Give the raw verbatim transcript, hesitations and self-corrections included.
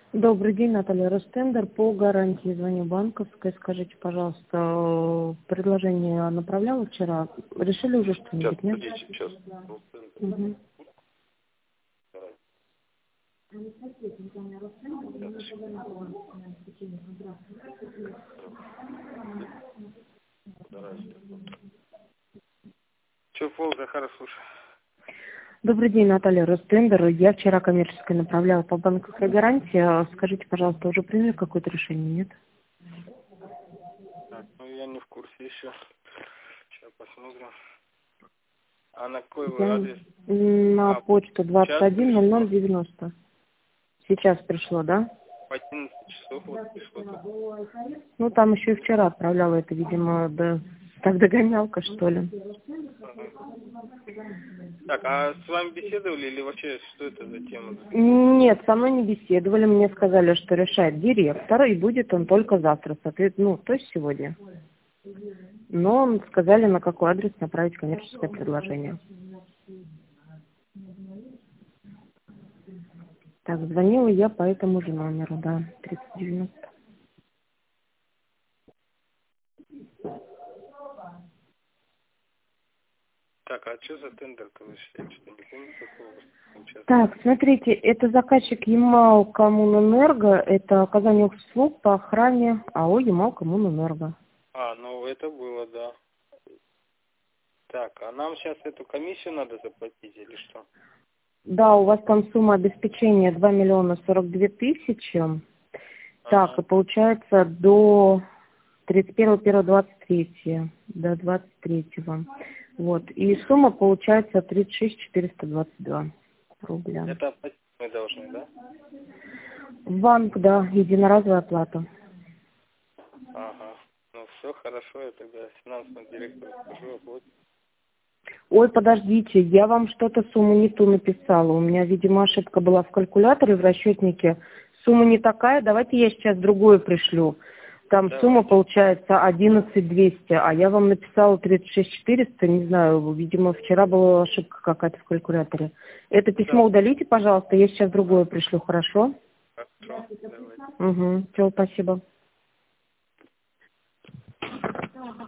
Добрый день, Наталья Ростендер. По гарантии звоню банковской. Скажите, пожалуйста, предложение направляла вчера. Решили уже Сейчас, что-нибудь, нет? подождите, сейчас. Угу. Че, Пол, Захар, слушай. Добрый день, Наталья Ростендер. Я вчера коммерческой направляла по банковской гарантии. Скажите, пожалуйста, уже приняли какое-то решение, нет? Так, ну я не в курсе еще. Сейчас посмотрим. А на какой вы Я адрес? на А, почту двадцать сейчас один ноль пришло. ноль девяносто. Сейчас пришло, да? В одиннадцать часов вот пришло. Ну, там еще и вчера отправляла это, видимо, да, так догонялка, что ли. Ага. Так, а с вами беседовали или вообще что это за тема? Нет, со мной не беседовали. Мне сказали, что решает директор, и будет он только завтра, соответственно, ну, то есть сегодня. Но сказали, на какой адрес направить коммерческое предложение. Так, звонила я по этому же номеру, да, тридцать девяносто. Так, а что за тендер-то вы считаете, что не помню какого сейчас? Так, смотрите, это заказчик Ямал Коммунэнерго, это оказание услуг по охране АО Ямал Коммунэнерго. А, ну это было, да. Так, а нам сейчас эту комиссию надо заплатить или что? Да, у вас там сумма обеспечения два миллиона сорок две тысячи. Так, Ага. и получается до тридцать первого первого двадцать третьего, до двадцать третьего. Вот. И сумма получается тридцать шесть четыреста двадцать два рубля. Это оплатить мы должны, да? В банк, да, единоразовая оплата. Ага. Ну все хорошо, я тогда финансовому директору скажу, оплатить. Ой, подождите, я вам что-то сумму не ту написала. У меня, видимо, ошибка была в калькуляторе, в расчетнике. Сумма не такая, давайте я сейчас другую пришлю. Там Давай. сумма получается одиннадцать двести, а я вам написала тридцать шесть четыреста, не знаю, видимо, вчера была ошибка какая-то в калькуляторе. Это письмо Да. удалите, пожалуйста, я сейчас другое пришлю, хорошо? Хорошо, давай. Угу, все, спасибо.